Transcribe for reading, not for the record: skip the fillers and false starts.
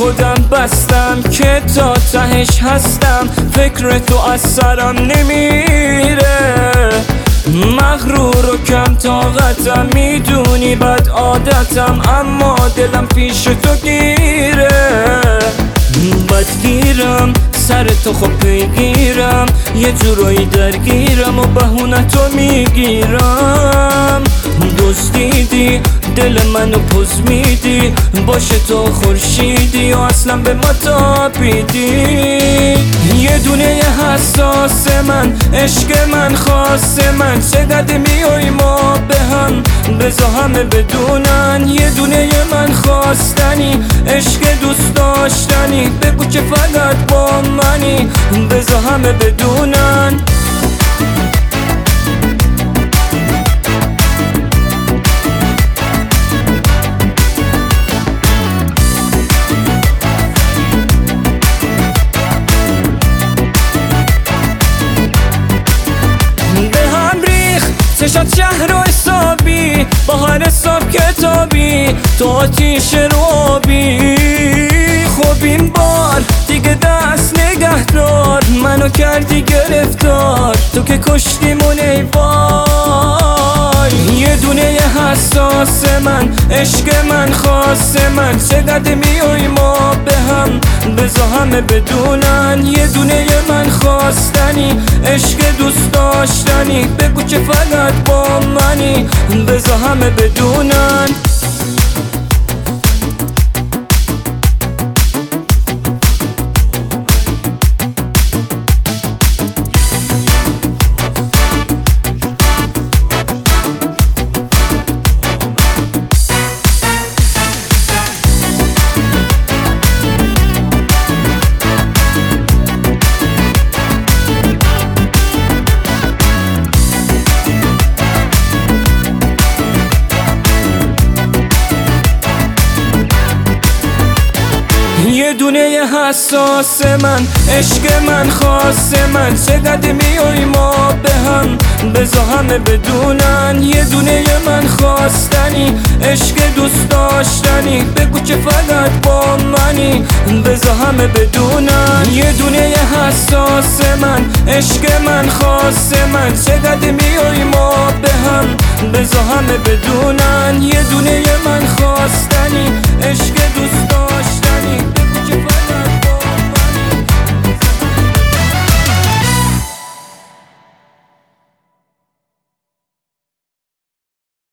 خودم بستم که تا تهش هستم، فکر تو از سرم نمیره. مغرور و کم طاقتم، میدونی بد عادتم، اما دلم پیش تو گیره. بدگیرم سر تو خب پیگیرم، یه جورایی درگیرم و بهونه تو میگیرم. دزدیدی دل منو پوز میدی، باشه تو خورشیدی و اصلا به ما تابیدی. یه دونه حساس من، عشق من خاص من، چقدر میای ما به هم، بذار همه بدونن. یه دونه من خواستنی، عشق دوست داشتنی، بگو که فقط با منی، بذار همه بدونن. چشات شهر و حسابی، بهار صاف کتابی، تو آتیش روبی. خب این بار دیگه دست نگه دار، منو کردی گرفتار، تو که کشتیمون ای وای. یه دونه حساس من، عشق من خاص من، چقدر میای ما به هم، بذار همه بدونن. یه دونه من خواستنی، عشق دوست داشتنی، بگو که فقط با منی، بذار همه بدونن. یه دونه حساس من، عشق من خاص من، چقدر میای ما به هم، بذار همه بدونن. یه دونه من خواستنی، عشق دوست داشتنی، بگو که فقط با منی، بذار همه بدونن. یه دونه حساس من، عشق من خاص من، چقدر میای ما به هم، بذار همه بدونن. یه دونه من